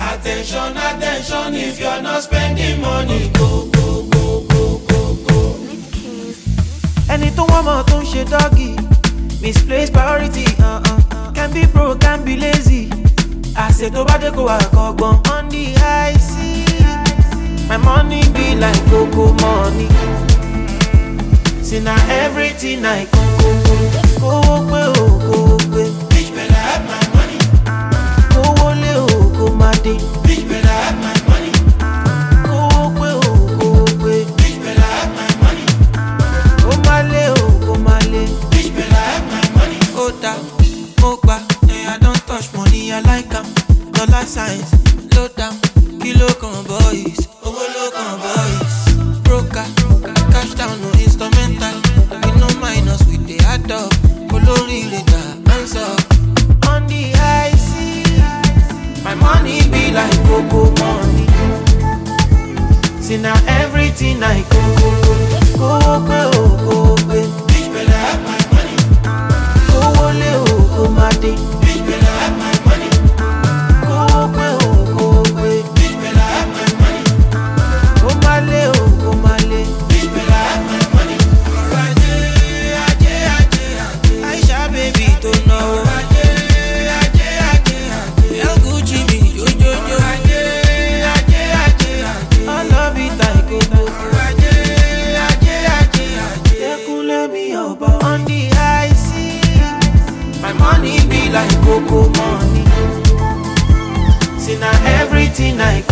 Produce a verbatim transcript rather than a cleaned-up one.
Attention, attention, if you're not spending money, go, go, go, go, go, go. Ẹni tó wọ́n mọ̀ tó ń ṣe doggy, misplaced priority, uh-uh. Can be broke, can be lazy. Àṣẹ tó bá dé kó wà kọ́gbọ́n. On the high sea, my money be like cocoa money. See na everything I go, go, go. Kówó pé o, kówó pé. Bitch better have my money. Kówó lé o, kó má dé. Bitch better have my money. Kówó pé o, kówó pé. Bitch better have my money. Kó má lé o, kó má lé. Bitch better have my money. Ó dá, mo gbà, yeah, I don't touch money, I like am. Dollar signs, low down, kilo kan boys, owó ló kan boys. Broker, cash down, no instrumental. We no minus, we dey add up. Olórí rẹ̀ dá, hands up. On the high sea, my money be like cocoa money. See now everything I go, go, go. Kówó pé o, kówó pé. Bitch better have my money. Kówó lé o, kó má dé. Bitch better have my money. Kówó pé o, kówó pé. Bitch better have my money. Kó má lé o, kó má lé. Bitch better have my money. Ọ̀rọ̀ ajé, ajé, ajé, ajé. Aisha baby tó náwó. Ọ̀rọ̀ ajé, ajé, ajé, ajé. El Gucci mi jojojo. Ajé, ajé, ajé, ajé. All of it I go go. Ọ̀rọ̀ ajé, ajé, ajé, ajé. Ekunle mi ọba. On the high sea, my money be like cocoa money. See now everything I